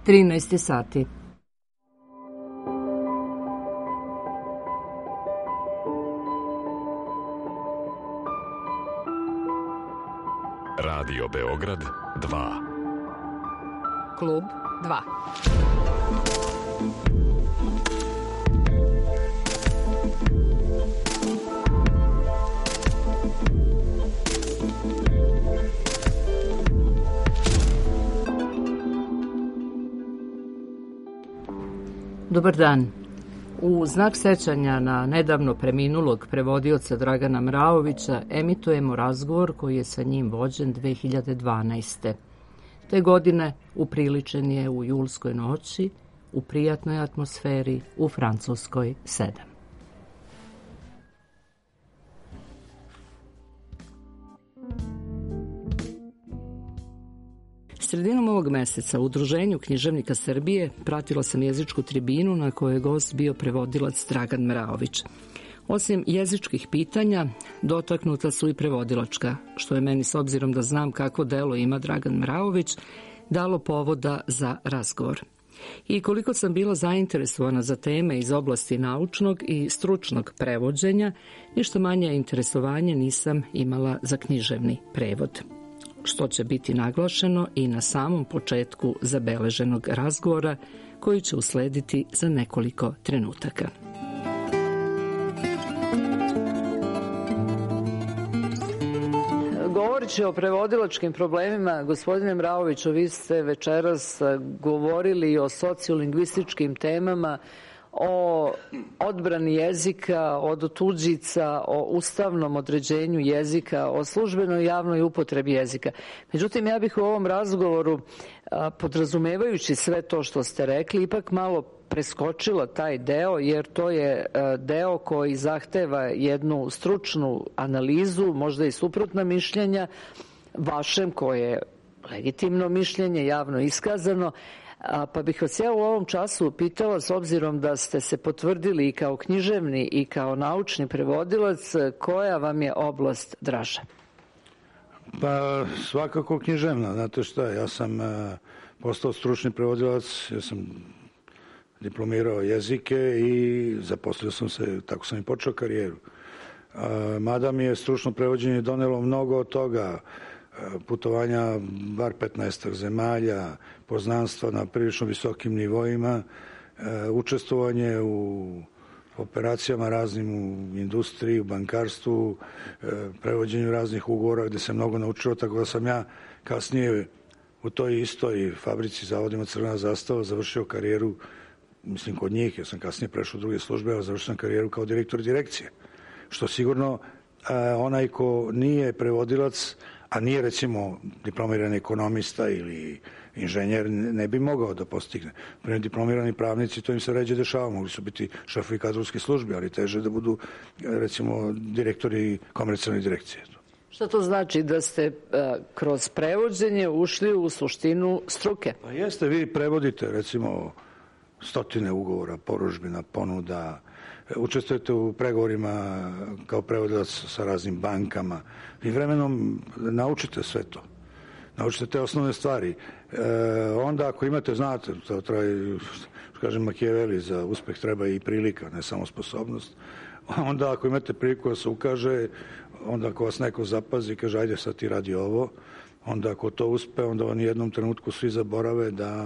13 sati. Radio Beograd 2. Klub 2. Dobar dan. U znak sećanja na nedavno preminulog prevodioca Dragana Mraovića emitujemo razgovor koji je sa njim vođen 2012. Te godine upriličen je u julskoj noći, u prijatnoj atmosferi u Francuskoj 7. Sredinom ovog meseca u Udruženju književnika Srbije pratila sam jezičku tribinu na kojoj je gost bio prevodilac Dragan Mraović. Osim jezičkih pitanja, dotaknuta su i prevodilačka, što je meni, s obzirom da znam kako delo ima Dragan Mraović, dalo povoda za razgovor. I koliko sam bila zainteresovana za teme iz oblasti naučnog i stručnog prevođenja, ništa manje interesovanje nisam imala za književni prevod, što će biti naglašeno i na samom početku zabeleženog razgovora koji će uslediti za nekoliko trenutaka. Govoreći o prevodilačkim problemima, gospodine Mraoviću, vi ste večeras govorili o sociolingvističkim temama, o odbrani jezika, od tuđica, o ustavnom određenju jezika, o službenoj javnoj upotrebi jezika. Međutim, ja bih u ovom razgovoru, podrazumevajući sve to što ste rekli, ipak malo preskočila taj deo, jer to je deo koji zahteva jednu stručnu analizu, možda i suprotna mišljenja vašem, koje je legitimno mišljenje, javno iskazano. Pa bih vas ja u ovom času pitala, s obzirom da ste se potvrdili i kao književni i kao naučni prevodilac, koja vam je oblast draža? Pa svakako književna. Znate šta, ja sam postao stručni prevodilac, ja sam diplomirao jezike i zaposlio sam se, tako sam i počeo karijeru. Mada mi je stručno prevođenje donelo mnogo od toga, putovanja bar 15 zemalja, poznanstva na prilično visokim nivoima, učestvovanje u operacijama raznim u industriji, u bankarstvu, prevođenju raznih ugovora gde se mnogo naučilo, tako da sam ja kasnije u toj istoj fabrici zavodima Crvena zastava završio karijeru, mislim kod njih, ja sam kasnije prešao u druge službe, ali završio sam karijeru kao direktor direkcije. Što sigurno onaj ko nije prevodilac, a nije recimo diplomirani ekonomista ili inženjer, ne bi mogao da postigne. Primjer, diplomirani pravnici, to im se ređe dešava, mogli su biti šefovi kadrovske službe, ali teže da budu recimo direktori komercijalne direkcije. Što to znači, da ste kroz prevođenje ušli u suštinu struke? Pa jeste, vi prevodite recimo stotine ugovora, porudžbina, ponuda, učestvujete u pregovorima kao prevodilac sa raznim bankama i vremenom naučite sve to. Naučite te osnovne stvari. Onda ako imate, znate, to traje, kažem Makijaveli, za uspeh treba i prilika, ne samo sposobnost. Onda ako imate priliku da se ukaže, onda ako vas neko zapazi i kaže ajde sad ti radi ovo, onda ako to uspe, onda u jednom trenutku svi zaborave da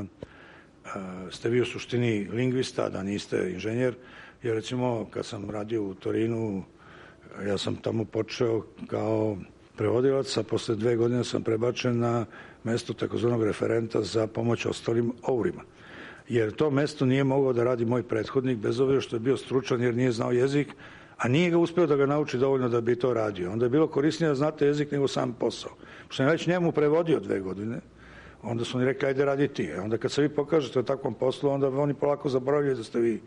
ste vi u suštini lingvista, da niste inženjer. Jer recimo kad sam radio u Torinu, ja sam tamo počeo kao prevodilac, a posle 2 godine sam prebačen na mesto takozvanog referenta za pomoć ostalim ourima. Jer to mesto nije mogao da radi moj prethodnik, bez obzira što je bio stručan jer nije znao jezik, a nije ga uspeo da ga nauči dovoljno da bi to radio. Onda je bilo korisnije da znate jezik nego sam posao. Pošto sam već njemu prevodio 2 godine, onda su oni rekli ajde radi ti. Onda kad se vi pokažete o takvom poslu, onda oni polako zaboravljaju da ste vi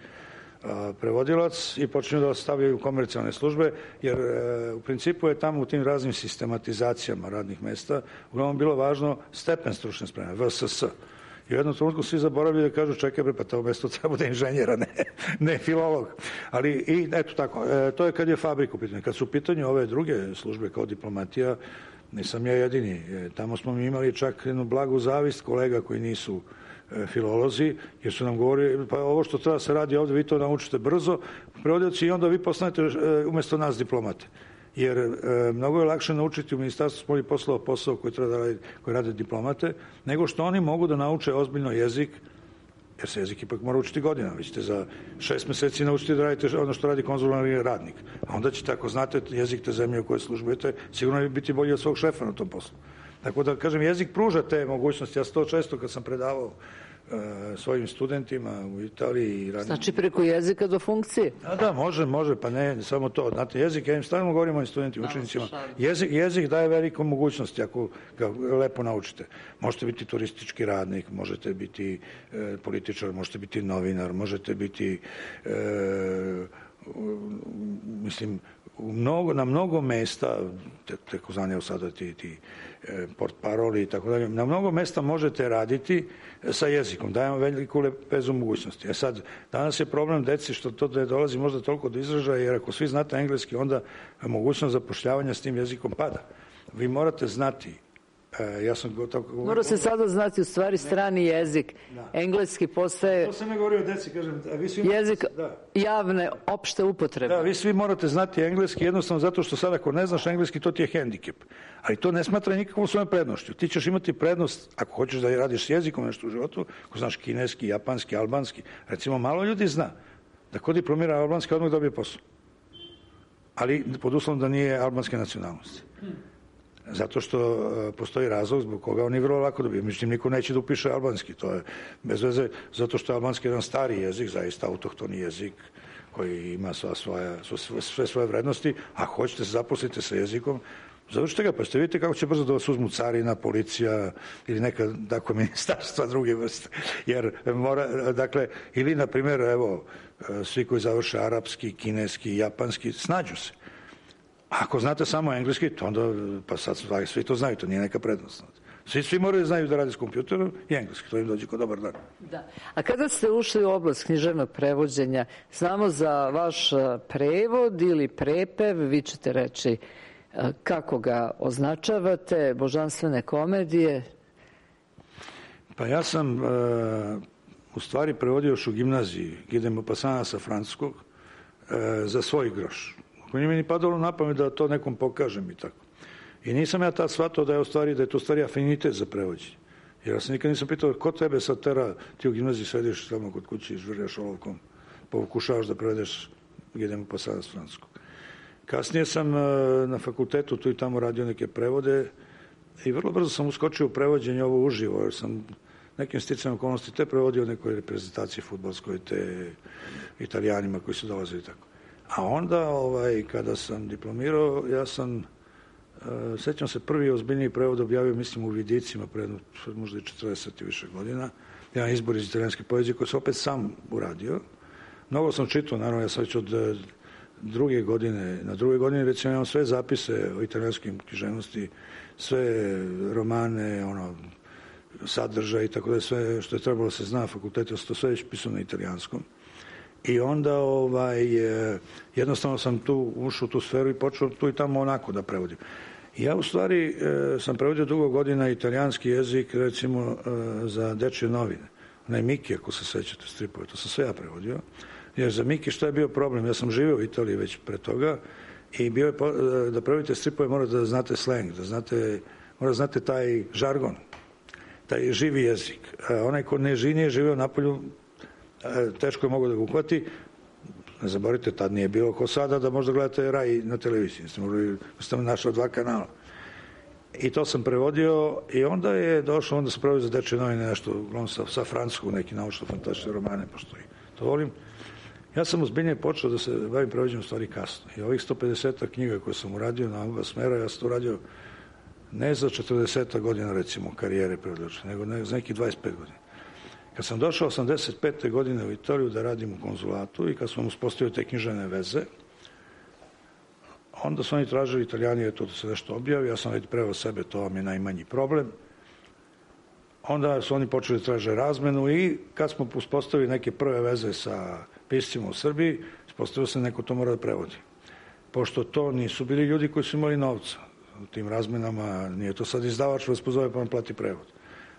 prevodilac i počinju da vas stavljaju u komercijalne službe, jer u principu je tamo u tim raznim sistematizacijama radnih mesta uglavnom bilo važno stepen stručne spreme, VSS. I u jednom trenutku svi zaboravljaju da kažu čekaj bre, pa to mesto treba da je inženjera, ne filolog. Ali i eto tako, to je kad je fabrik u pitanju. Kad su u pitanju ove druge službe kao diplomatija, nisam ja jedini. Tamo smo mi imali čak jednu blagu zavist kolega koji nisu filolozi, jer su nam govorili, pa ovo što treba se radi ovdje, vi to naučite brzo, prevodioci, i onda vi postanete umjesto nas diplomate. Jer mnogo je lakše naučiti u Ministarstvu spoljnih poslova posao koji rade diplomate, nego što oni mogu da nauče ozbiljno jezik, jer se jezik ipak mora učiti godina. Vi ćete za 6 mjeseci naučiti da radite ono što radi konzularni radnik. A onda ćete, ako znate jezik te zemlje u kojoj službujete, sigurno će biti bolji od svog šefa na tom poslu. Tako da, kažem, jezik pruža te mogućnosti. Ja sam to često kad sam predavao svojim studentima u Italiji i radnim. Znači preko jezika do funkcije? Da, može, pa ne samo to. Znate, jezik, ja im stalno govorim o studentima, učenicima. Jezik daje veliku mogućnosti ako ga lepo naučite. Možete biti turistički radnik, možete biti političar, možete biti novinar, možete biti na mnogo mesta, takozvani sada ti portparoli i tako dalje, na mnogo mesta možete raditi sa jezikom, dajem veliku lepezu mogućnosti. Sad, danas je problem deci što to ne dolazi možda toliko do izražaja, jer ako svi znate engleski, onda mogućnost zapošljavanja s tim jezikom pada. Vi morate znati. Mora se sada znati u stvari strani jezik. Engleski postaje to sam ne govorio o deci, kažem, jezik javne opšte upotrebe. Da, vi svi morate znati engleski, jednostavno zato što sad ako ne znaš engleski, to ti je hendikep. Ali to ne smatra nikakvom svojom prednošću. Ti ćeš imati prednost ako hoćeš da radiš s jezikom nešto u životu, ako znaš kineski, japanski, albanski. Recimo, malo ljudi zna da ko diplomira albanski odmah dobije posao. Ali pod uslovom da nije albanske nacionalnosti. Zato što postoji razlog zbog koga oni vrlo lako dobiju. Međutim, niko neće da upiše albanski. To je bez veze, zato što je albanski jedan stari jezik, zaista autohtoni jezik koji ima sve svoje vrednosti. A hoćete se zaposliti sa jezikom, završite ga, pa ćete vidjeti kako će brzo da vas uzmu carina, policija ili neka tako ministarstva druge vrste. Jer mora, dakle, ili na primjer, evo, svi koji završe arapski, kineski, japanski, snađu se. Ako znate samo engleski, to onda, pa sad svi to znaju, to nije neka prednost. Svi moraju da znaju da rade s kompjuterom i engleski, to im dođe kao dobar dan. Da. A kada ste ušli u oblast književnog prevođenja, znamo za vaš prevod ili prepev, vi ćete reći kako ga označavate, božanstvene komedije? Pa ja sam u stvari prevodio još u gimnaziji, Guy de Maupassant sa francuskog, za svoj groš. Nije mi ni padalo na pamet da to nekom pokažem i tako. I nisam ja tad shvatao da je to stvari afinitet za prevođenje. Jer ja sam nikad nisam pitao ko tebe sad tera, ti u gimnaziji sediš tamo kod kući i žvrljaš olovkom, pokušavaš da prevedeš Guy de Maupassant s francuskog. Kasnije sam na fakultetu tu i tamo radio neke prevode i vrlo brzo sam uskočio u prevođenje ovo uživo, jer sam nekim sticajem okolnosti te prevodio nekoj reprezentaciji fudbalskoj, te Italijanima koji su dolazili tako. A onda, kada sam diplomirao, ja sam, sećam se, prvi ozbiljniji prevod objavio, mislim, u Vidicima, pred možda i 40 i više godina. Jedan izbor iz italijanske poezije koji sam opet sam uradio. Mnogo sam čitao, naravno, ja sam već od druge godine, na druge godine, recimo, imam sve zapise o italijanskim književnosti, sve romane, sadržaj i tako da sve što je trebalo se zna na fakultetu, to sve već pisao na italijanskom. I onda jednostavno sam tu ušao u tu sferu i počeo tu i tamo onako da prevodim. Ja u stvari sam prevodio dugo godina italijanski jezik, recimo za dečje novine. Onaj Miki, ako se sećate, stripove, to sam sve ja prevodio. Jer za Miki što je bio problem? Ja sam živio u Italiji već pre toga i bio je da prevodite stripove morate da znate slang, morate da znate taj žargon, taj živi jezik. Onaj ko nije živio napolju, teško je mogo da ga uhvati. Ne zaboravite, tad nije bilo ko sada da možda gledate Raj na televiziji. Sam našao 2 kanala. I to sam prevodio i onda je došlo, onda sam prevodio za dečje novine nešto, uglavnom sa francuskog, neki naučno-fantastične romane, pošto i to volim. Ja sam ozbiljnije počeo da se bavim prevođenjem stvari kasno. I ovih 150 knjiga koje sam uradio na oba smera, ja sam to uradio ne za 40 godina, recimo, karijere prevođača, nego za nekih 25 godina. Kad sam došao 85. godine u Italiju da radim u konzulatu i kad sam uspostavio te književne veze, onda su oni tražili, Italijani, je to da se nešto objavi, ja sam već preveo sebe, to vam je najmanji problem. Onda su oni počeli da traže razmenu i kad smo uspostavili neke prve veze sa piscima u Srbiji, uspostavio se neko to mora da prevodi. Pošto to nisu bili ljudi koji su imali novca u tim razmenama, nije to sad izdavač vas pozove pa vam plati prevod.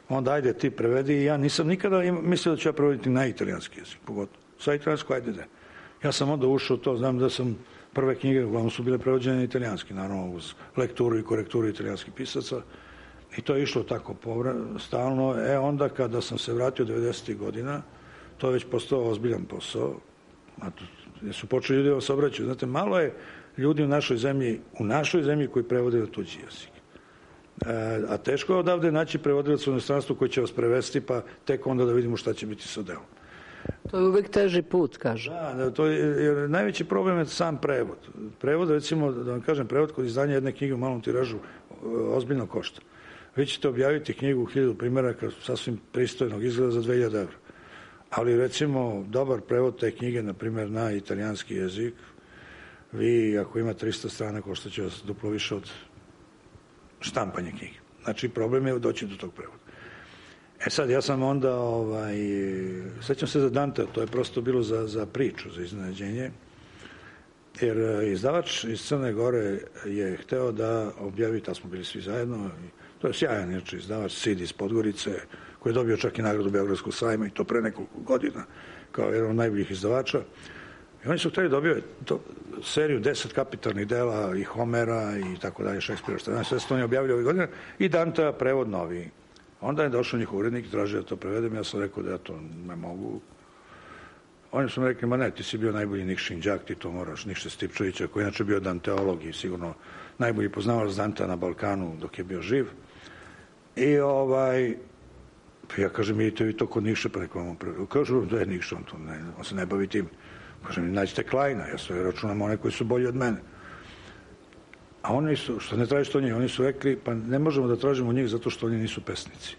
onda ajde ti prevedi i ja nisam nikada mislio da ću ja prevoditi na italijanski jezik, pogotovo. Sa italijansko, ajde da. Ja sam onda ušao to, znam da sam prve knjige, uglavnom su bile prevođene na italijanski, naravno uz lekturu i korekturu italijanskih pisaca i to je išlo tako stalno. Onda kada sam se vratio 90. godina, to je već postao ozbiljan posao, jer su počeli ljudi da se obraćaju. Znate, malo je ljudi u našoj zemlji koji prevode na tuđi jezik. A teško je odavde naći prevodilac u inostranstvu koji će vas prevesti, pa tek onda da vidimo šta će biti sa delom. To je uvek teži put, kaže. Da, to je, jer najveći problem je sam prevod. Prevod, recimo, da vam kažem, prevod kod izdanja jedne knjige u malom tiražu ozbiljno košta. Vi ćete objaviti knjigu u 1000 primjeraka sasvim pristojnog izgleda za 2000 evra. Ali, recimo, dobar prevod te knjige, na primjer, na italijanski jezik, vi, ako ima 300 strana, košta će vas duplo više od štampanja knjige. Znači, problem je doći do tog prevoda. Sad, ja sam onda, sećam se za Dante, to je prosto bilo za priču, za iznenađenje, jer izdavač iz Crne Gore je hteo da objavi, ta smo bili svi zajedno, to je sjajan izdavač, Sid iz Podgorice, koji je dobio čak i nagradu Beogradskog sajma i to pre nekoliko godina, kao jedan od najboljih izdavača. I oni su hteli dobio seriju 10 kapitalnih dela i Homera i tako dalje, Šekspira, što sve su oni objavili ove godine, i Dantea prevod noviji. Onda je došao njihov urednik i tražio da to prevedem, ja sam rekao da ja to ne mogu. Oni su mi rekli, ma ne, ti si bio najbolji Nikšin đak, ti to moraš, Nikše Stipčevića, koji je inače bio danteolog i sigurno najbolji poznavalac Dantea na Balkanu dok je bio živ. I ja kažem, idite vi to kod Nikše, pa neko vam prevedu. Kažu, da je Nikša, on se ne bavi tim. Kažem, nađite Klajna, ja sve računam one koji su bolji od mene. A oni su, što ne tražiš to njih, oni su rekli, pa ne možemo da tražimo njih zato što oni nisu pesnici.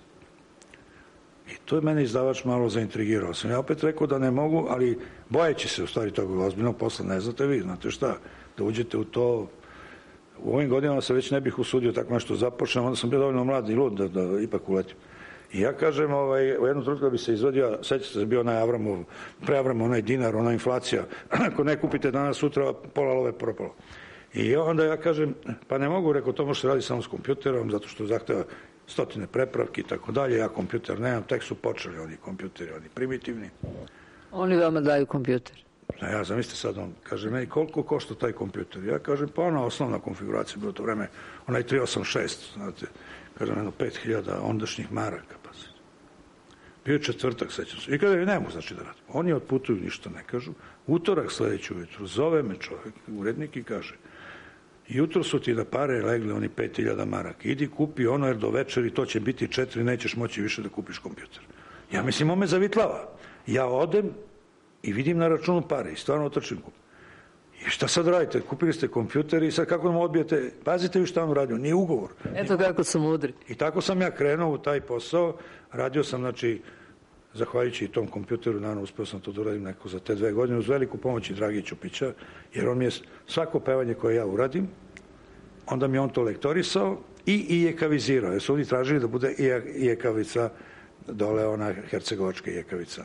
I to je mene izdavač malo zaintrigirao. Sam ja opet rekao da ne mogu, ali bojeći se u stvari tog ozbiljnog posla, ne znate vi, znate šta, da uđete u to. U ovim godinama se već ne bih usudio tako nešto započnem, onda sam bio dovoljno mlad i lud da ipak uletim. I ja kažem, u jednom trenutku da bi se izvadio, sećate se, bio onaj pre Avramov, onaj dinar, ona inflacija, ako ne kupite danas, sutra, pola love propalo. I onda ja kažem, pa ne mogu, rekao, to može se radi samo s kompjuterom, zato što zahteva 100 prepravki i tako dalje, ja kompjuter nemam, tek su počeli oni kompjuteri, oni primitivni. Oni vama daju kompjuter? Ja zamislite sad, on kaže meni, koliko košta taj kompjuter? Ja kažem, pa ona osnovna konfiguracija, bilo to vreme, onaj 386, znate, kažem, 5000 ondašnjih maraka, pa se. Bio je četvrtak, sećam se. I kada ne mogu, znači, da radim. Oni otputuju, ništa ne kažu. Utorak sledeći ujutru, zove me čovjek, urednik, i kaže, jutro su ti na pare legli oni 5000 maraka. Idi kupi ono, jer do večeri to će biti 4, nećeš moći više da kupiš kompjuter. Ja mislim, on me zavitlava. Ja odem i vidim na računu pare i stvarno otrčim kupim. I šta sad radite? Kupili ste kompjuter i sad kako nam odbijete? Pazite vi šta on uradio, nije ugovor. Eto kako su mudri. I tako sam ja krenuo u taj posao. Radio sam, znači, zahvaljujući i tom kompjuteru, naravno uspeo sam to da uradim neko za te 2 godine, uz veliku pomoć i Dragi Ćupića, jer on mi je svako pevanje koje ja uradim, onda mi je on to lektorisao i jekavizirao, jer su oni tražili da bude i jekavica, dole ona hercegovačka jekavica.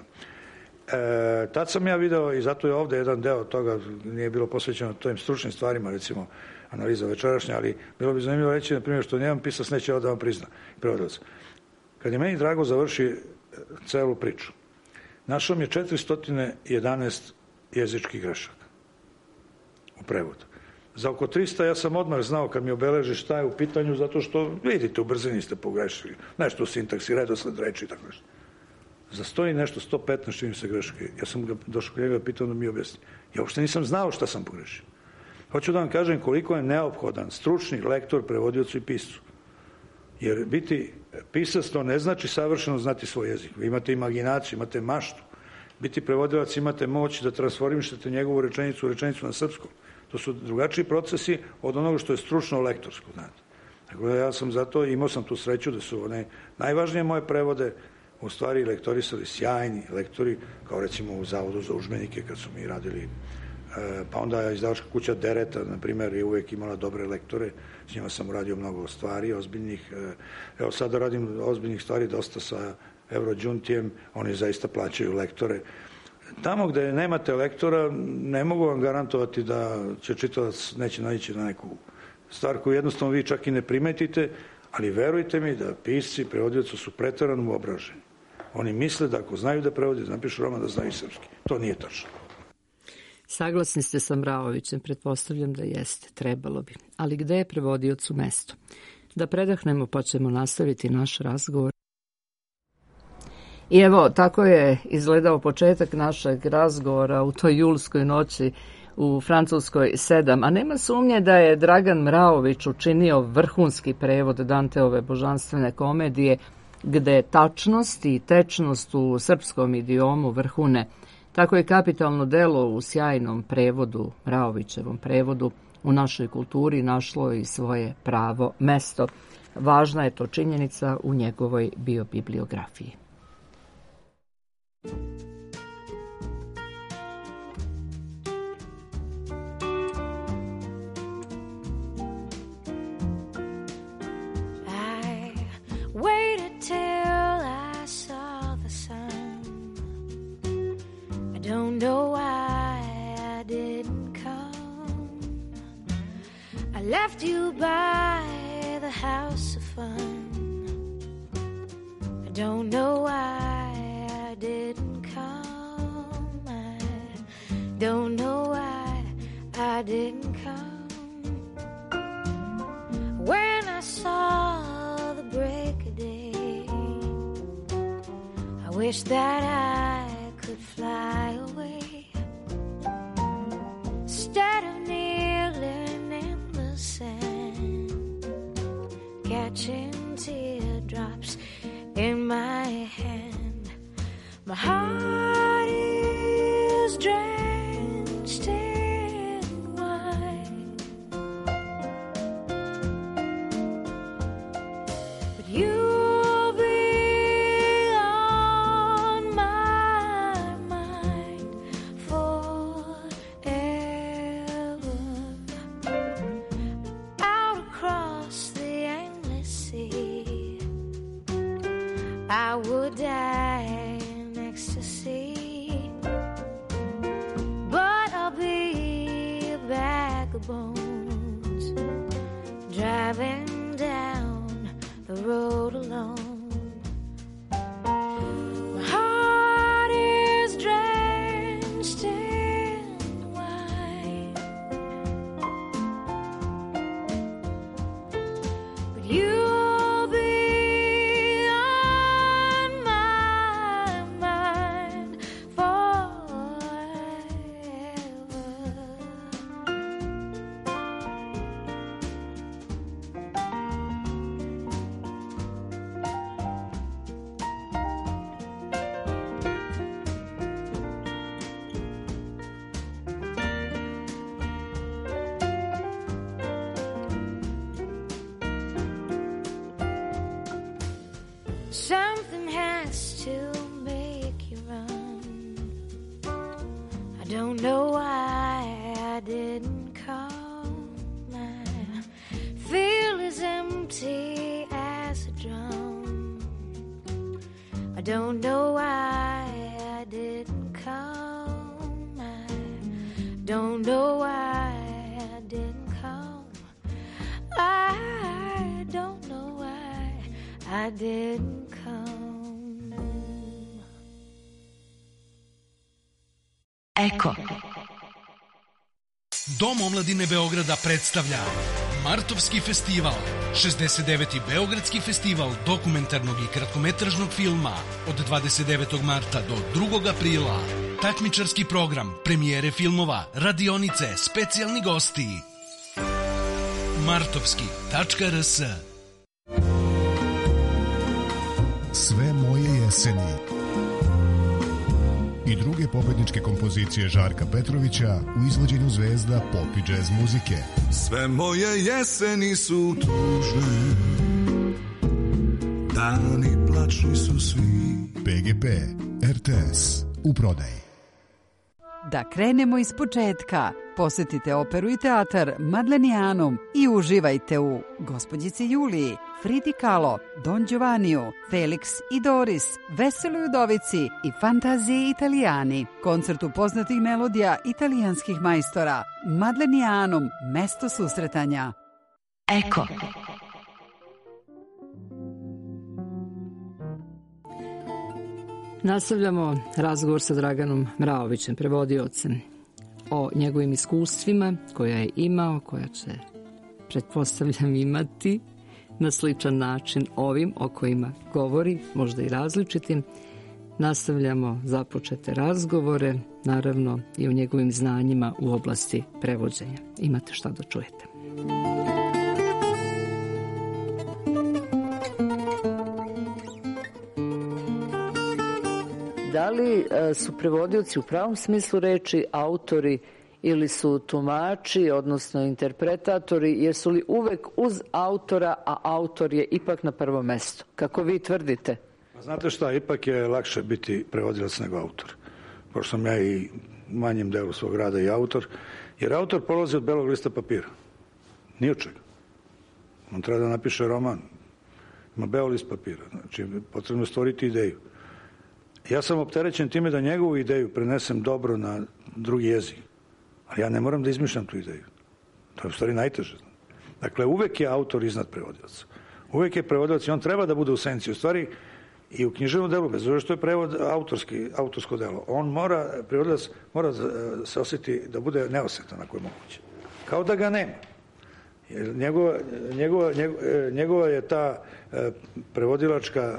Tad sam ja video, i zato je ovde jedan deo toga, nije bilo posvećeno tojim stručnim stvarima, recimo analiza večerašnja, ali bilo bi zanimljivo reći, na primjer, što nijedan pisac neće da vam prizna, prevodilac. Kad je meni Drago završi celu priču, našao mi je 411 jezičkih grešaka u prevodu. Za oko 300 ja sam odmah znao kad mi obeleži šta je u pitanju, zato što vidite, u brzini ste pogrešili, nešto u sintaksi, redosled reči i tako nešto. Za 100 i nešto, 115 čini se greške. Ja sam ga došao kod njega, pitao da mi objasni. Ja uopšte nisam znao šta sam pogrešio. Hoću da vam kažem koliko je neophodan stručni lektor, prevodiocu i piscu. Jer biti pisac to ne znači savršeno znati svoj jezik. Vi imate imaginaciju, imate maštu. Biti prevodilac imate moć da transformišete njegovu rečenicu u rečenicu na srpskom. To su drugačiji procesi od onoga što je stručno lektorsko. Znate. Tako da ja sam zato, imao sam tu sreću da su one najvažnije moje prevode u stvari lektorisali sjajni lektori, kao recimo u Zavodu za udžbenike kad su mi radili, pa onda izdavačka kuća Dereta, na primjer, je uvek imala dobre lektore, s njima sam uradio mnogo stvari ozbiljnih, evo sada radim ozbiljnih stvari dosta sa Eurođuntijem, oni zaista plaćaju lektore. Tamo gde nemate lektora, ne mogu vam garantovati da će čitalac neće naići na neku stvar koju jednostavno vi čak i ne primetite, Ali verujte mi da pisci i prevodioci su preterano uobraženi. Oni misle da ako znaju da prevode, da napišu roman, da znaju srpski. To nije tačno. Saglasni ste sa Mraovićem, pretpostavljam da jeste, trebalo bi. Ali gde je prevodiocu mesto? Da predahnemo pa ćemo nastaviti naš razgovor. I evo, tako je izgledao početak našeg razgovora u toj julskoj noći u Francuskoj 7, a nema sumnje da je Dragan Mraović učinio vrhunski prevod Danteove božanstvene komedije, gde tačnost i tečnost u srpskom idiomu vrhune. Tako je kapitalno delo u sjajnom prevodu, Mraovićevom prevodu, u našoj kulturi našlo i svoje pravo mesto. Važna je to činjenica u njegovoj biobibliografiji. Don't know why I didn't come. I left you by the house of fun. I don't know why I didn't come. I don't know why I didn't come. When I saw the break of day, I wish that I could fly away instead of kneeling in the sand, catching teardrops in my hand. My heart is drenched in wine, but you'll be on my mind forever. Out across the endless sea, I would die in ecstasy, but I'll be a bag of bones driving down the road alone. My heart is drenched in wine, but you'll be on my mind forever. Something has to make you run. I don't know why I didn't come. I feel as empty as a drum. I don't know why I didn't come. I don't know why I didn't come. I don't know why I didn't come. Eko. Dom omladine Beograda predstavlja Martovski festival, 69. Beogradski festival dokumentarnog i kratkometražnog filma od 29. marta do 2. aprila. Takmičarski program, premijere filmova, radionice, specijalni gosti. Martovski.rs. Sve moje jeseni i druge pobedničke kompozicije Žarka Petrovića u izvođenju zvezda pop i džez muzike. Sve moje jeseni su tužne, dani plačni su svi. PGP, RTS, u prodaji. Da krenemo iz početka. Posetite operu i teatar Madlenijanum i uživajte u Gospođici Juliji, Fridi Kahlo, Don Giovanniju, Felix i Doris, Veseloj udovici i Fantaziji Italijani. Koncertu poznatih melodija italijanskih majstora. Madlenijanum, mesto susretanja. Eko. Nastavljamo razgovor sa Draganom Mraovićem, prevodiocem, o njegovim iskustvima koja je imao, koja će, pretpostavljam, imati na sličan način ovim o kojima govori, možda i različitim. Nastavljamo započete razgovore, naravno i o njegovim znanjima u oblasti prevođenja. Imate šta da čujete. Da li su prevodioci u pravom smislu reči autori ili su tumači, odnosno interpretatori, jesu li uvek uz autora, a autor je ipak na prvom mestu? Kako vi tvrdite? Znate šta, ipak je lakše biti prevodilac nego autor. Pošto sam ja i u manjem delu svog rada i autor, jer autor polazi od belog lista papira. Ni od čega. On treba da napiše roman. Ima beo list papira. Znači, potrebno je stvoriti ideju. Ja sam opterećen time da njegovu ideju prenesem dobro na drugi jezik. Ali ja ne moram da izmišljam tu ideju. To je u stvari najteže. Dakle, uvek je autor iznad prevodilaca. Uvek je prevodilac i on treba da bude u senci. U stvari, i u književnom delu, bez obzira što je prevod autorsko delo, prevodilac mora da se osjeti da bude neosetan ako je moguće. Kao da ga nema. Jer njegova je ta prevodilačka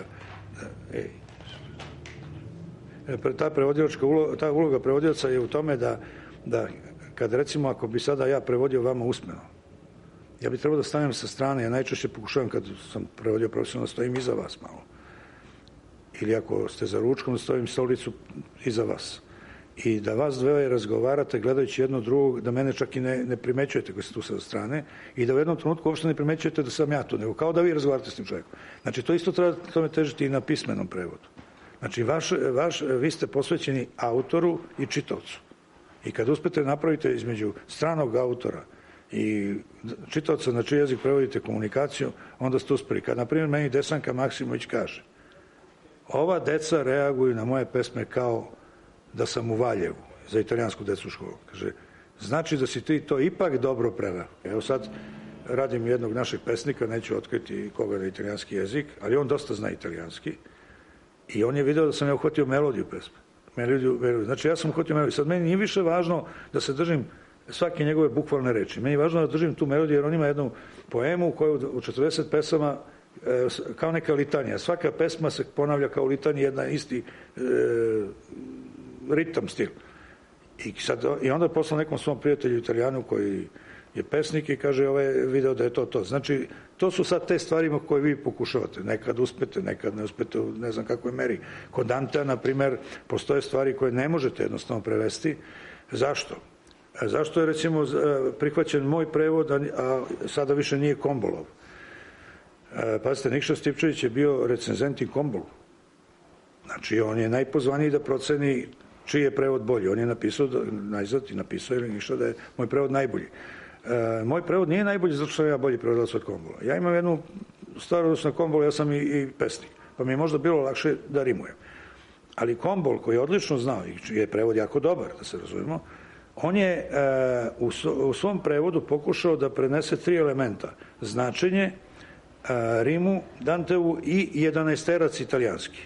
ta uloga prevodilaca je u tome da kad recimo ako bi sada ja prevodio vama usmeno, ja bi trebao da stavim sa strane, ja najčešće pokušavam kad sam prevodio profesionalno da stojim iza vas malo. Ili ako ste za ručkom da stojim stolicu iza vas. I da vas dvoje razgovarate gledajući jedno drugog, da mene čak i ne primećujete koji ste tu sa strane i da u jednom trenutku uopšte ne primećujete da sam ja tu, nego kao da vi razgovarate s tim čovjekom. Znači to isto treba tome težiti i na pismenom prevodu. Znači vi ste posvećeni autoru i čitaocu. I kad uspete napravite između stranog autora i čitaoca na čiji jezik prevodite komunikaciju, onda ste uspeli. Kad, na primjer, meni Desanka Maksimović kaže: ova deca reaguju na moje pesme kao da sam u Valjevu, za italijansku decu školu. Kaže, znači da si ti to ipak dobro preveo. Evo sad radim jednog našeg pesnika, neću otkriti koga na italijanski jezik, ali on dosta zna italijanski i on je video da sam ja uhvatio melodiju pesme. Melodiju. Znači ja sam uhvatio melodiju. Sad meni nije više važno da se držim svake njegove bukvalne reči. Meni je važno da držim tu melodiju jer on ima jednu poemu koju u 40 pesama kao neka litanija. Svaka pesma se ponavlja kao litanija, jedna isti ritam, stil. I onda poslao nekom svom prijatelju Italijanu koji je pesnik i kaže ovaj video da je to. Znači, to su sad te stvari koje vi pokušavate. Nekad uspete, nekad ne uspete, ne znam kako je meri. Kod Dantea, na primer, postoje stvari koje ne možete jednostavno prevesti. Zašto? Zašto je, recimo, prihvaćen moj prevod, a sada više nije Kombolov? Pazite, Nikša Stipčević je bio recenzent i Kombolu. Znači, on je najpozvaniji da proceni čiji je prevod bolji. On je napisao, najzad i napisao ili ništa da je moj prevod najbolji. Moj prevod nije najbolji zato što sam ja bolji prevodilac od Kombola. Ja imam jednu stvar odnosno na Kombolu, ja sam i pesnik, pa mi je možda bilo lakše da rimujem. Ali Kombol, koji je odlično znao i čiji je prevod jako dobar, da se razumemo, on je u svom prevodu pokušao da prenese 3 elementa. Značenje, rimu, Dantevu i 11-terac italijanski.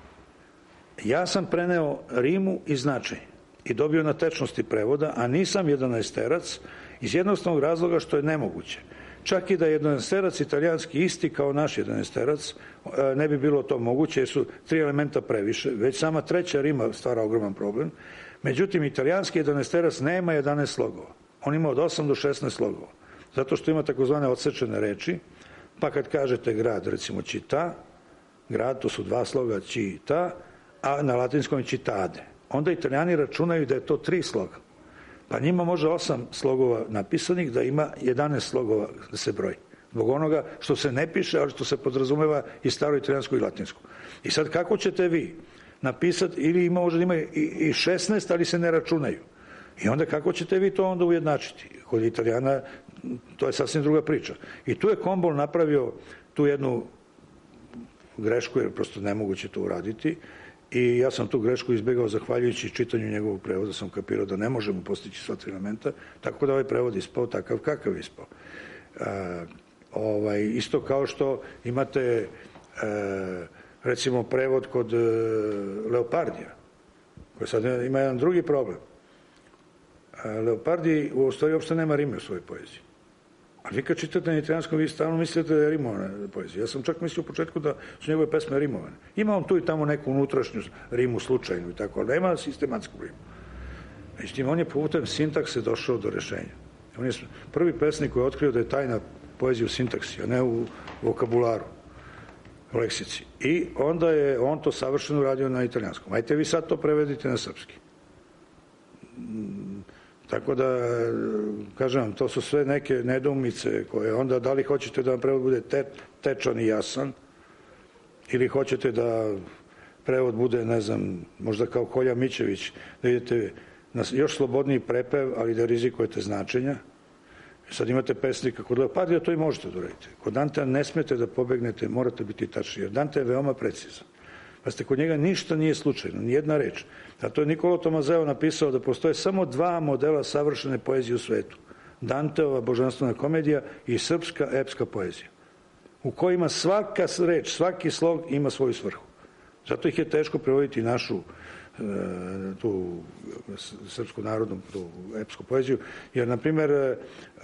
Ja sam preneo rimu i značenje i dobio na tečnosti prevoda, a nisam 11-terac iz jednostavnog razloga što je nemoguće. Čak i da je 11-terac italijanski isti kao naš 11-terac, ne bi bilo to moguće jer su 3 elementa previše, već sama 3. rima stvara ogroman problem. Međutim, italijanski 11-terac nema 11 slogova. On ima od 8 do 16 slogova. Zato što ima takozvane odsečene reči, pa kad kažete grad, recimo città, grad, to su 2 sloga città, a na latinskom je cittade. Onda Italijani računaju da je to 3 sloga. Pa njima može 8 slogova napisanih da ima 11 slogova da se broji. Zbog onoga što se ne piše, ali što se podrazumeva i staro italijansko i latinsko. I sad kako ćete vi napisati, ili može da ima i 16, ali se ne računaju. I onda kako ćete vi to onda ujednačiti? Kod Italijana to je sasvim druga priča. I tu je Kombol napravio tu jednu grešku, jer prosto nemoguće to uraditi. I ja sam tu grešku izbjegao zahvaljujući čitanju njegovog prevoda, sam kapirao da ne možemo postići sva 3 elementa, tako da ovaj prevod ispao takav kakav ispao. Isto kao što imate recimo prevod kod Leopardija, koji sad ima jedan drugi problem. Leopardi u stvari uopšte nema rime u svojoj poeziji. Ali vi kad čitate na italijanskom, vi stalno mislite da je rimovana poezija. Ja sam čak mislio u početku da su njegove pesme rimovane. Ima on tu i tamo neku unutrašnju rimu slučajnu i tako, ali nema sistematsku rimu. Međutim, on je putem sintakse došao do rešenja. On je prvi pesnik koji je otkrio da je tajna poezija u sintaksi, a ne u vokabularu, u leksici. I onda je on to savršeno radio na italijanskom. Ajte vi sad to prevedite na srpski. Tako da, kažem vam, to su sve neke nedoumice koje onda, da li hoćete da vam prevod bude tečan i jasan, ili hoćete da prevod bude, ne znam, možda kao Kolja Mićević, da idete na još slobodniji prepev, ali da rizikujete značenja. Sad imate pesnika kod Leopardija, to i možete da uradite. Kod Dantea ne smete da pobegnete, morate biti tačni, jer Dante je veoma precizan. Pa ste kod njega ništa nije slučajno, nijedna reč. Zato je Nikolo Tomazeo napisao da postoje samo dva modela savršene poezije u svetu. Danteova božanstvena komedija i srpska epska poezija, u kojima svaka reč, svaki slog ima svoju svrhu. Zato ih je teško prevoditi našu tu srpsku narodnu tu epsku poeziju, jer na primjer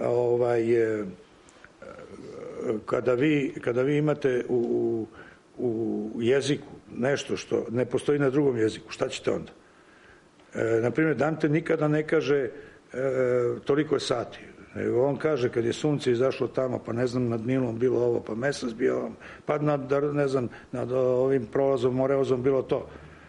kada vi imate u jeziku nešto što ne postoji na drugom jeziku, šta ćete onda? Na primjer, Dante nikada ne kaže toliko je sati. On kaže kad je sunce izašlo tamo, pa ne znam, nad Nilom bilo ovo, pa mesec bio, pa nad ovim prolazom Moreozom bilo to.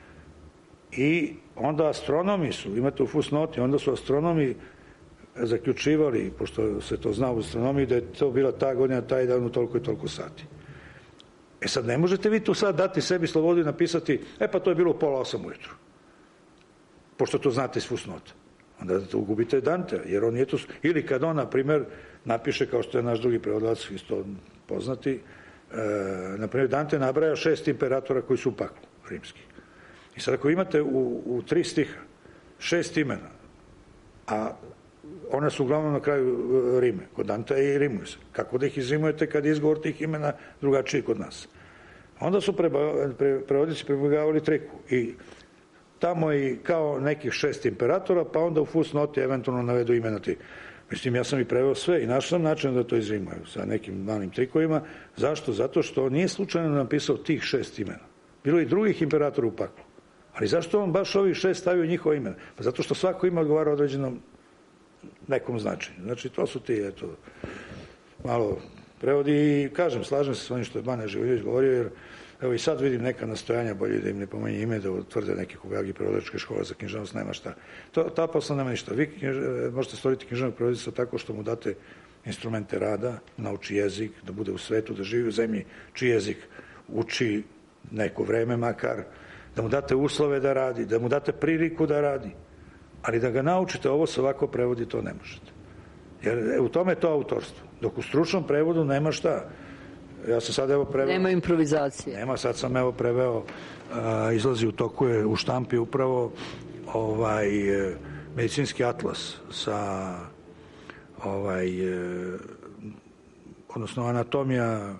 I onda astronomi su, imate u fusnoti, onda su astronomi zaključivali, pošto se to zna u astronomiji, da je to bila ta godina, taj dan u toliko i toliko sati. E sad, ne možete vi tu sad dati sebi slobodu i napisati, pa to je bilo u 7:30 ujutru, pošto to znate iz fusnota. Onda to gubite Dante, jer on je tu, ili kad on, na primjer, napiše, kao što je naš drugi prevodilac isto poznati, na primjer, Dante nabraja 6 imperatora koji su u paklu, rimski. I sad ako imate u 3 stiha 6 imena, a one su uglavnom na kraju rime, kod Dantea i rimuju se. Kako da ih izrimujete kad je izgovor tih imena drugačiji kod nas? Onda su prevodnici pribegavali triku i tamo i kao nekih 6 imperatora, pa onda u fusnoti eventualno navedu imena ti. Mislim, ja sam i preveo sve i našao sam način da to izrimuju sa nekim malim trikovima. Zašto? Zato što nije slučajno napisao tih 6 imena. Bilo je i drugih imperatora u paklu. Ali zašto on baš ovih 6 stavio njihova imena? Pa zato što svako ima odgovara određenom nekom značenju. Znači, to su ti, eto, malo prevodi i kažem, slažem se s onim što je Bane Živojinović govorio, jer evo i sad vidim neka nastojanja, bolje da im ne pomenje ime, da utvrde neke kogagi prevodilačke škole za književnost, nema šta. Ta posla nema ništa. Vi možete stvoriti književnog prevoditelja tako što mu date instrumente rada, nauči jezik, da bude u svetu, da živi u zemlji čiji jezik uči neko vreme makar, da mu date uslove da radi, da mu date priliku da radi, ali da ga naučite ovo se ovako prevodi, to ne možete. Jer u tome je to autorstvo. Dok u stručnom prevodu nema šta. Ja sam sad evo preveo... Nema improvizacije. Nema, sad sam evo preveo, izlazi u toku je u štampi upravo medicinski atlas sa odnosno anatomija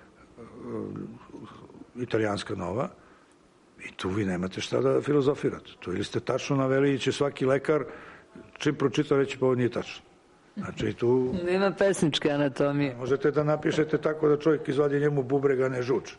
italijanska nova, i tu vi nemate šta da filozofirate. Tu ili ste tačno naveli i će svaki lekar čim pročita reći pa ovo nije tačno. Znači tu... Nema pesničke anatomije. Možete da napišete tako da čovjek izvadi njemu bubrega, ne žuč.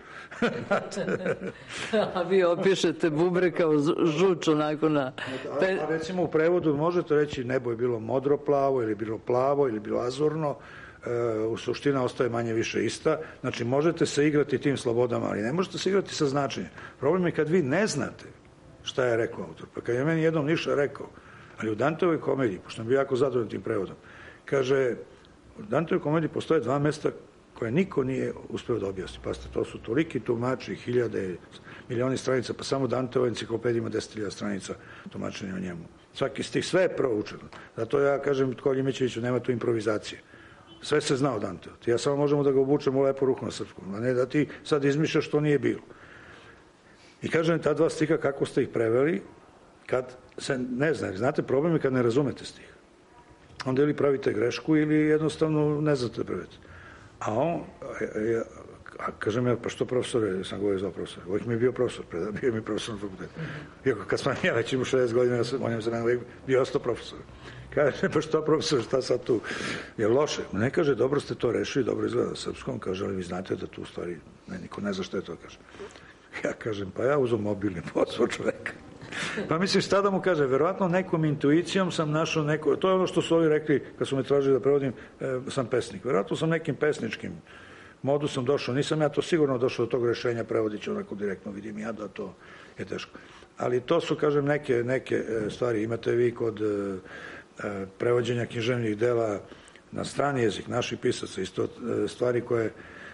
A vi opišete bubreg kao žuč onako na... A recimo u prevodu možete reći nebo je bilo modro plavo ili bilo plavo ili bilo azurno, u suština ostaje manje više ista. Znači možete se igrati tim slobodama, ali ne možete se igrati sa značenjem. Problem je kad vi ne znate šta je rekao autor. Pa kad je meni jednom Niša rekao, ali u Danteovoj komediji, pošto sam bio jako zadovoljan tim prevodom, kaže, u Danteovoj komediji postoje 2 mesta koje niko nije uspeo da objasni. Pazite, to su toliki tumači, hiljade, milioni stranica, pa samo Danteova enciklopedija ima 10.000 stranica tumačenja o njemu. Svaki stih, sve je proučeno. Zato ja kažem Kolji Mićeviću, nema tu improvizacije. Sve se zna o Danteu. Ja samo možemo da ga obučemo u lepu ruku na srpskom, a ne da ti sad izmišljaš što nije bilo. I kažem, ta 2 stiha, kako ste ih preveli, kad se ne zna, znate, problem je kad ne razumete stih. Onda ili pravite grešku ili jednostavno ne znate da prevedete. A on, A kažem ja, pa što profesore, sam govorio za profesor, uvijek mi je bio profesor, bio mi je profesor na fakultetu. Iako kad sam ja već imao 60 godina, on je za nama bio ostao profesor. Kaže, pa što profesor, šta sad tu? Je loše. Ne kaže, dobro ste to rešili, dobro izgleda na srpskom, kaže, ali vi znate da tu u stvari, niko ne zna što je to, kaže. Ja kažem, pa ja uzem mobilni pozvao čoveka. Pa mislim, šta da mu kaže, verovatno nekom intuicijom sam našao neko, to je ono što su ovi rekli, kad su me tražili da prevodim, sam pesnik. Verovatno sam nekim pesničkim modusom došao, nisam ja to sigurno došao do tog rešenja, prevodit ću onako direktno, vidim ja da to je teško. Ali to su, kažem, neke stvari. Imate vi kod prevođenja književnih dela na strani jezik naših pisaca, isto stvari koje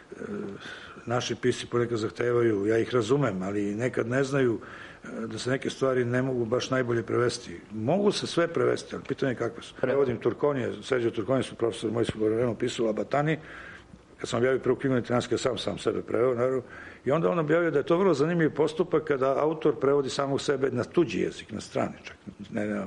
naši pisci ponekad zahtevaju, ja ih razumem, ali nekad ne znaju da se neke stvari ne mogu baš najbolje prevesti. Mogu se sve prevesti, ali pitanje je kakve su. Prevodim Turkonije, Serđe Turkonije su profesor moj su govoreno pisao u Labatani, kad sam objavio prvu knjigu na italijanski, sam sebe preveo, naravno, i onda on objavio da je to vrlo zanimljiv postupak kada autor prevodi samog sebe na tuđi jezik, na strani čak, ne.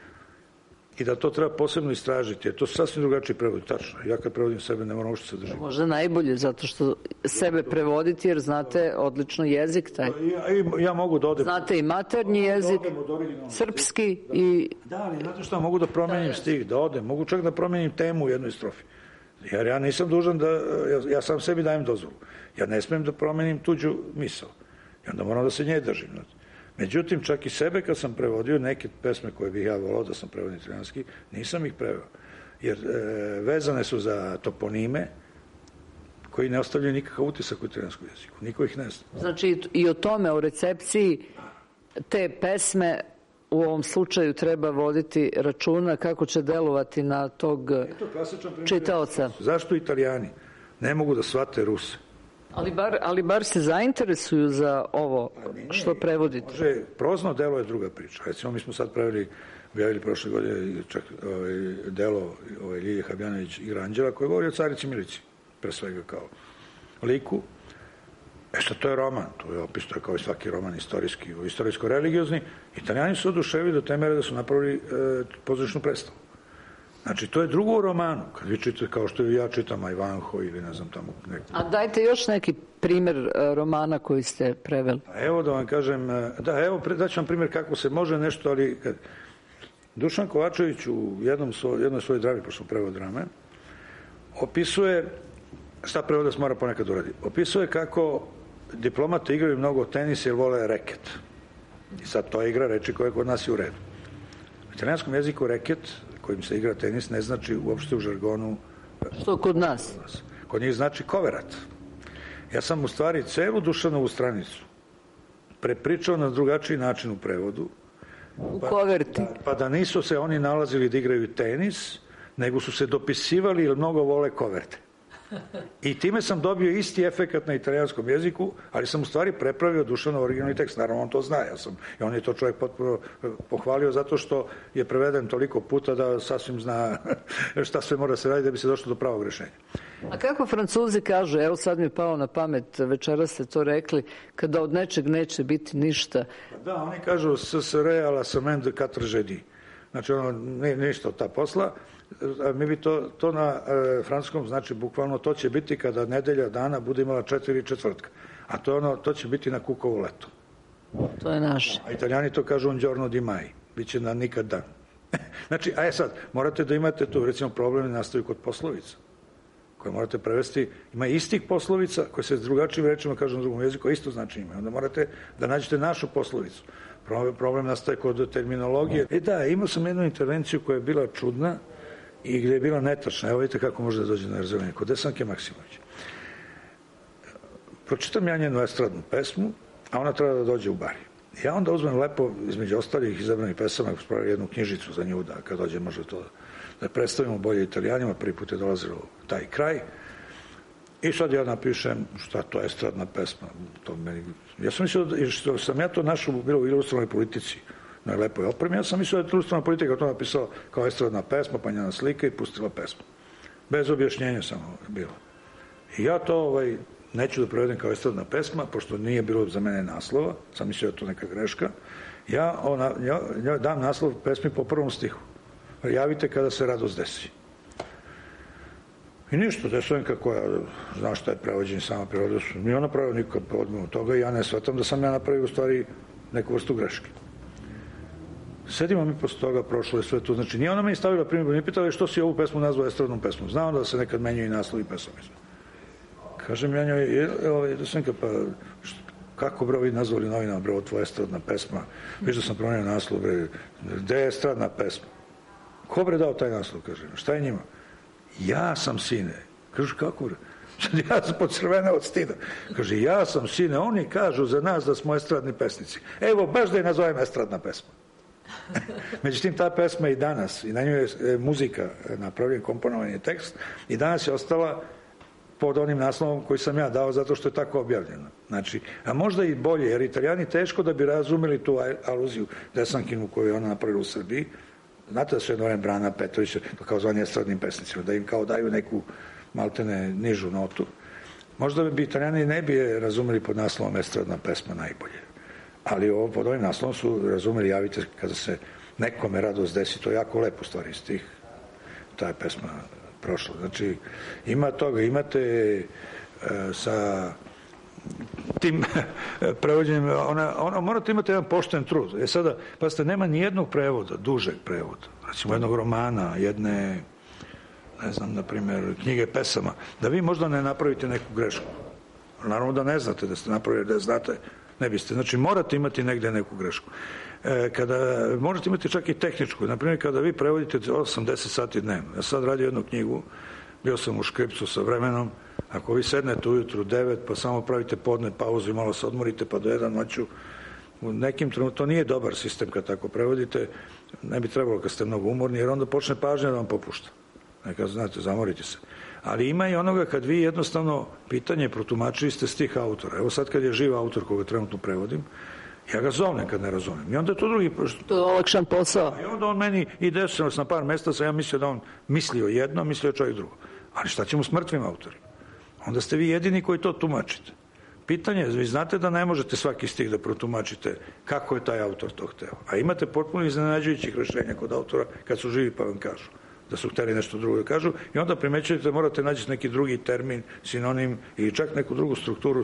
I da to treba posebno istražiti, jer to su sasvim drugačiji prevodi, tačno. Ja kad prevodim sebe ne moram uopšte se držati. Možda najbolje, zato što sebe prevoditi, jer znate odlično jezik taj. Ja mogu da odem. Znate i maternji jezik, srpski i... Da, ali znate što, mogu da promenim stih, da odem, mogu čak da promenim temu u jednoj strofi. Jer ja nisam dužan da, ja sam sebi dajem dozvolu. Ja ne smijem da promenim tuđu misao. I onda moram da se nje držim. Međutim, čak i sebe kad sam prevodio neke pesme koje bih ja volao da sam prevodio italijanski, nisam ih preveo. Jer vezane su za toponime koji ne ostavljaju nikakav utisak u italijanskom jeziku. Niko ih ne zna. Znači i o tome, o recepciji te pesme u ovom slučaju treba voditi računa kako će delovati na tog čitaoca. Zašto Italijani ne mogu da shvate Ruse? Ali bar se zainteresuju za ovo što prevodite. Može, prozno delo je druga priča. Recimo, mi smo sad objavili prošle godine čak delo Ljilje Habjanović igra Anđela, koji govori o carici Milici, pre svega kao liku. Što to je roman, to je opis, to je kao i svaki roman istorijsko-religiozni. Italijani su oduševili do te mere da su napravili pozorišnu predstavu. Znači, to je drugo u romanu. Kad vi čitate, kao što ja čitam Ivanho ili ne znam tamo neko. A dajte još neki primer romana koji ste preveli. Evo da vam kažem, daću vam primer kako se može nešto, ali Dušan Kovačević u jednoj svojoj drami, pošto sam preveo drame, opisuje, šta prevodac mora ponekad uradi, opisuje kako diplomate igraju mnogo tenis jer vole reket. I sad to je igra reči koja kod nas je u redu. U italijanskom jeziku reket kojim se igra tenis ne znači uopšte u žargonu. Što kod nas? Kod njih znači koverat. Ja sam u stvari celu Dušanovu stranicu prepričao na drugačiji način u prevodu. U koverti. Pa da nisu se oni nalazili da igraju tenis, nego su se dopisivali jer mnogo vole koverte. I time sam dobio isti efekat na italijanskom jeziku, ali sam u stvari prepravio Dušanov originalni tekst. Naravno, on to zna. I on je to čovjek potpuno pohvalio zato što je preveden toliko puta da sasvim zna šta sve mora se raditi da bi se došlo do pravog rešenja. A kako Francuzi kažu, evo sad mi je palo na pamet, večera ste to rekli, kada od nečeg neće biti ništa. Da, oni kažu SSR à la semaine de 4 jeudi. Znači, ništa od ta posla. Mi bi to na francuskom znači bukvalno to će biti kada nedelja dana bude imala 4 četvrtka. A to će biti na Kukovo leto. To je naše. A Italijani to kažu un giorno di mai. Biće na nikad dan. Znači, sad, morate da imate tu, recimo, problemi nastaju kod poslovica, koje morate prevesti. Ima istih poslovica koje se s drugačijim rečima kažu na drugom jeziku, a isto znači ima. Onda morate da nađete našu poslovicu. Problem nastaje kod terminologije. Imao sam jednu intervenciju koja je bila čudna i gdje je bila netačna. Evo vidite kako može da dođe na razumijevanje. Kod Desanke Maksimović. Pročitam ja njenu estradnu pesmu, a ona treba da dođe u bari. Ja onda uzmem lepo, između ostalih izabranih pesama, spravim jednu knjižicu za nju, da kad dođe može to da predstavimo bolje Italijanima. Prvi put je dolazilo u taj kraj. I sad ja napišem šta to je estradna pesma. Ja sam mislio, što sam ja to našao bilo u ilustrovnoj politici, na lepoj opremi, ja sam mislio da je ilustrovna politika to napisala kao estradna pesma, pa njena slika i pustila pesmu. Bez objašnjenja samo bilo. I ja to neću da prevedem kao estradna pesma, pošto nije bilo za mene naslova, sam mislio da je to neka greška. Ja dam naslov pesmi po prvom stihu. Javite kada se radost desi. I ništa, Desanka koja zna šta je prevođenje, sama prevodila su. Nije ona pravila nikad odmah toga i ja ne shvatam da sam ja napravio u stvari neku vrstu greške. Sedimo mi posle toga, prošlo je sve to. Znači, nije ona meni stavila primjer, nije pitala što si ovu pesmu nazvao estradnom pesmom. Znao da se nekad menjaju i naslovi pesama. Kažem ja njoj, Desanka, pa kako bre vi nazvali novinama, bre, ovo tvoja estradna pesma. Viš da sam promenio naslov, bre, gde je estradna pesma? Ko bre dao taj naslov, kažem, šta je njima? Ja sam sine. Kaže, kako bre? Ja sam podcrvena od stida. Kaže, ja sam sine, oni kažu za nas da smo estradni pesnici. Evo, baš da je nazovem estradna pesma. Međutim, ta pesma i danas, i na njoj je muzika napravljen, komponovan je tekst, i danas je ostala pod onim naslovom koji sam ja dao zato što je tako objavljeno. Znači, a možda i bolje, jer Italijani teško da bi razumeli tu aluziju Desankinu koju je ona napravila u Srbiji. Znate da su jedno vreme Brana Petrovića, kao zvani estradnim pesnicima, da im kao daju neku maltene nižu notu. Možda bi Italijani ne bi je razumeli pod naslovom estradna pesma najbolje. Ali ovo, pod ovim naslovom su razumeli, javite kada se nekome radost desi, to je jako lepo stvari iz tih, ta je pesma prošla. Znači, ima toga, imate sa tim prevođenjem, morate imati jedan pošten trud. Sada, pazite, nema ni jednog prevoda, dužeg prevoda, recimo jednog romana, jedne, ne znam, na primjer, knjige pesama, da vi možda ne napravite neku grešku. Naravno da ne znate da ste napravili, da znate, ne biste. Znači, morate imati negde neku grešku. Kada možete imati čak i tehničku, na primjer, kada vi prevodite 8-10 sati dnevno. Ja sad radio jednu knjigu, bio sam u škripcu sa vremenom, ako vi sednete ujutru 9, pa samo pravite podne pauzu i malo se odmorite, pa do 1 noću, u nekim trenutku, to nije dobar sistem kad tako prevodite, ne bi trebalo kad ste mnogo umorni, jer onda počne pažnja da vam popušta. Nekad, znate, zamorite se. Ali ima i onoga kad vi jednostavno pitanje protumačili ste stih autora. Evo sad kad je živ autor koga trenutno prevodim, ja ga zovem kad ne razumem. I onda je to drugi... To je olakšan posao. I onda on meni i desilo se na par mesta, sam ja mislio da on mislio jedno, mislio čovjek drugo. Ali šta ćemo s mrtvim autorima? Onda ste vi jedini koji to tumačite. Pitanje je, vi znate da ne možete svaki stih da protumačite kako je taj autor to hteo. A imate potpuno iznenađujućih rešenja kod autora kad su živi pa vam kažu da su hteli nešto drugo da kažu i onda primećujete da morate naći neki drugi termin, sinonim ili čak neku drugu strukturu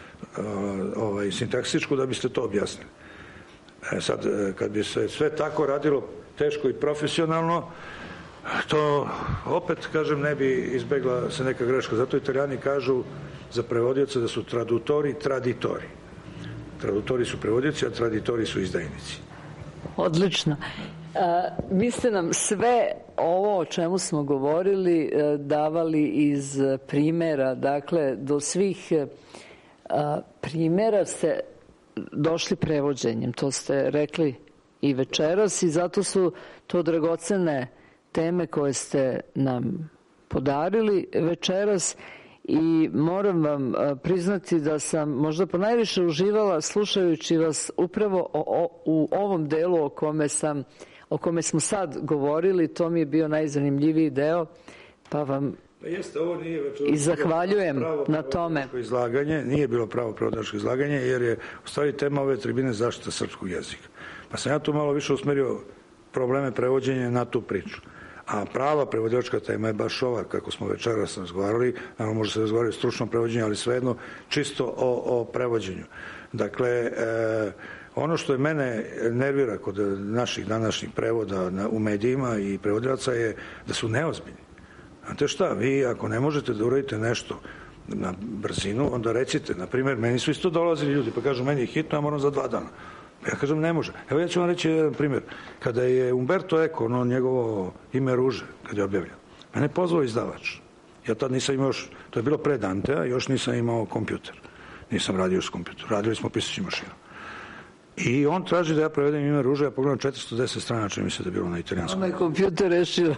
sintaksičku da biste to objasnili. Sad, kad bi se sve tako radilo teško i profesionalno, to opet, kažem, ne bi izbegla se neka greška. Zato Italijani kažu za prevodioce da su tradutori traditori. Tradutori su prevodioci, a traditori su izdajnici. Odlično. Vi ste nam sve ovo o čemu smo govorili davali iz primera, dakle do svih primera ste došli prevođenjem, to ste rekli i večeras i zato su to dragocene teme koje ste nam podarili večeras i moram vam priznati da sam možda ponajviše uživala slušajući vas upravo u ovom delu o kome smo sad govorili, to mi je bio najzanimljiviji deo, pa vam i zahvaljujem na tome. Nije bilo pravo prevodilačko izlaganje, jer je u stvari tema ove tribine zaštita srpskog jezika. Pa sam ja tu malo više usmerio probleme prevođenja na tu priču. A prava prevodilačka tema je baš ova, kako smo večeras razgovarali, naravno može se razgovarati o stručnom prevođenju, ali svejedno čisto o prevođenju. Dakle, ono što je mene nervira kod naših današnjih prevoda u medijima i prevodilaca je da su neozbiljni. Znate šta, vi ako ne možete da uradite nešto na brzinu, onda recite, na primjer, meni su isto dolazili ljudi, pa kažu, meni je hitno, ja moram za 2 dana. Ja kažem, ne može. Evo ja ću vam reći jedan primjer. Kada je Umberto Eco, njegovo ime Ruže, kad je objavljeno, mene je pozvao izdavač. Ja tad nisam imao još, to je bilo pre Dantea, još nisam imao kompjuter. Nisam radio s kompjuterom. Radili smo pisaćim mašinom. I on traži da ja prevedem ime Ruže, ja pogledam 410 strana, čini mi se da je bilo na italijanskom. Onaj kompjuter rešio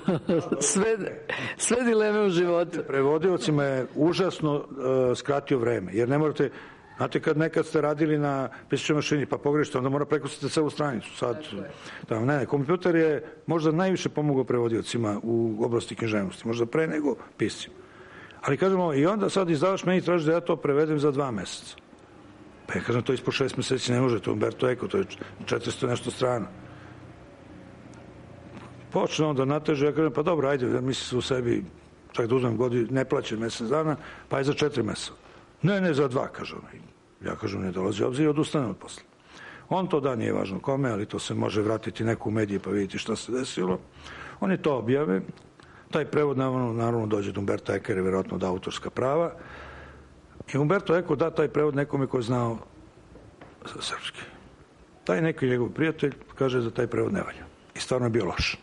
sve dileme u životu. Prevodiocima je užasno skratio vreme, jer ne morate... Znate, nekad ste radili na pisaćoj mašini pa pogrešite, onda mora prekusiti celu stranicu. Sad, kompjuter je možda najviše pomogao prevodiocima u oblasti književnosti, možda pre nego piscima. Ali kažemo, i onda sad izdavač meni traži da ja to prevedem za 2 meseca. Pa ja kažem, to ispod 6 meseci ne može, to je Umberto Eco, to je 400 nešto strana. Počne onda nateže, ja kažem, pa dobro, ajde, misli se u sebi, čak da uzmem ne plaćam mesec dana, pa je za 4 meseca. Ne, za 2, kaže on. Ja kažem, ne dolazi obzir i odustanem od posla. On to da, nije važno kome, ali to se može vratiti neku u medije pa vidjeti šta se desilo. Oni to objave. Taj prevod naravno dođe do Umberto Eka, jer je vjerojatno da autorska prava. I Umberto Eko da taj prevod nekome ko je znao srpski. Taj neki njegov prijatelj kaže da taj prevod ne valja. I stvarno je bio loš.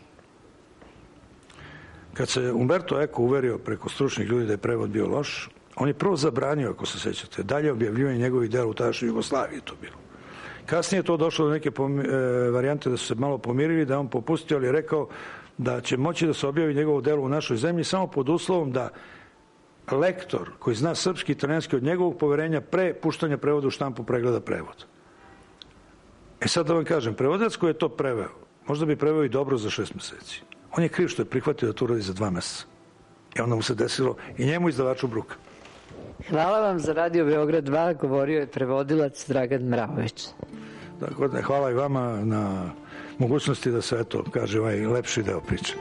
Kad se Umberto Eko uverio preko stručnih ljudi da je prevod bio loš, on je prvo zabranio, ako se sećate, dalje objavljivanje njegovih dela u tadašnjoj Jugoslaviji to bilo. Kasnije je to došlo do neke varijante da su se malo pomirili, da je on popustio, ali je rekao da će moći da se objavi njegovo delo u našoj zemlji samo pod uslovom da lektor koji zna srpski i italijanski od njegovog poverenja pre puštanja prevoda u štampu pregleda prevod. Sad da vam kažem, prevodilac koji je to preveo, možda bi preveo i dobro za 6 meseci. On je kriv što je prihvatio da to uradi za 2 meseca. I onda mu se desilo i njemu izdavaču bruka. Hvala vam za Radio Beograd 2, govorio je prevodilac Dragan Mraović. Dakle, hvala i vama na mogućnosti da se, eto, kaže ovaj lepši deo priče.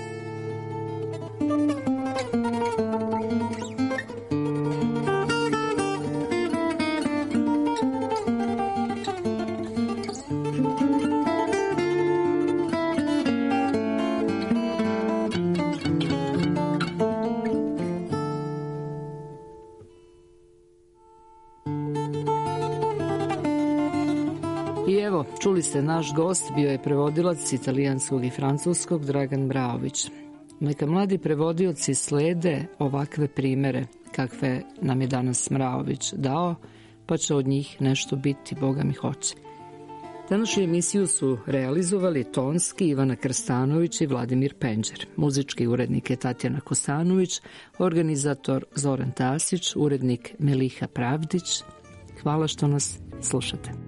Čuli ste, naš gost bio je prevodilac italijanskog i francuskog Dragan Mraović. Neka mladi prevodioci slede ovakve primere kakve nam je danas Mraović dao, pa će od njih nešto biti, Boga mi hoće. Današnju emisiju su realizovali tonski Ivana Krstanović i Vladimir Penđer. Muzički urednik je Tatjana Kosanović, organizator Zoran Tasić, urednik Meliha Pravdić. Hvala što nas slušate.